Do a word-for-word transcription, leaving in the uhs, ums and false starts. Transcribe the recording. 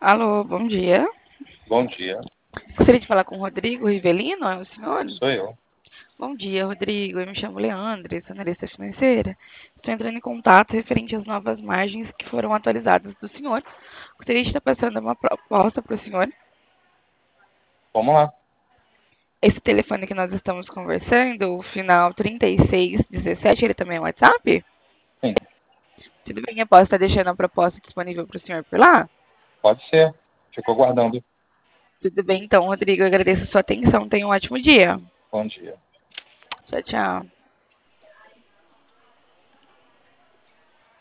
Alô, bom dia. Bom dia, Gostaria de falar com o Rodrigo Rivelino, é o senhor? sou eu. Bom dia, Rodrigo. Eu me chamo Leandro, sou analista financeira. Estou entrando em contato referente às novas margens que foram atualizadas do senhor. Gostaria de estar passando uma proposta para o senhor. Vamos lá. Esse telefone que nós estamos conversando, o final trinta e seis dezessete, ele também é WhatsApp? Sim, Tudo bem, eu posso estar deixando a proposta disponível para o senhor por lá? pode ser. Fico aguardando. Tudo bem, então, Rodrigo, eu agradeço a sua atenção. Tenha um ótimo dia. Bom dia. Tchau, tchau.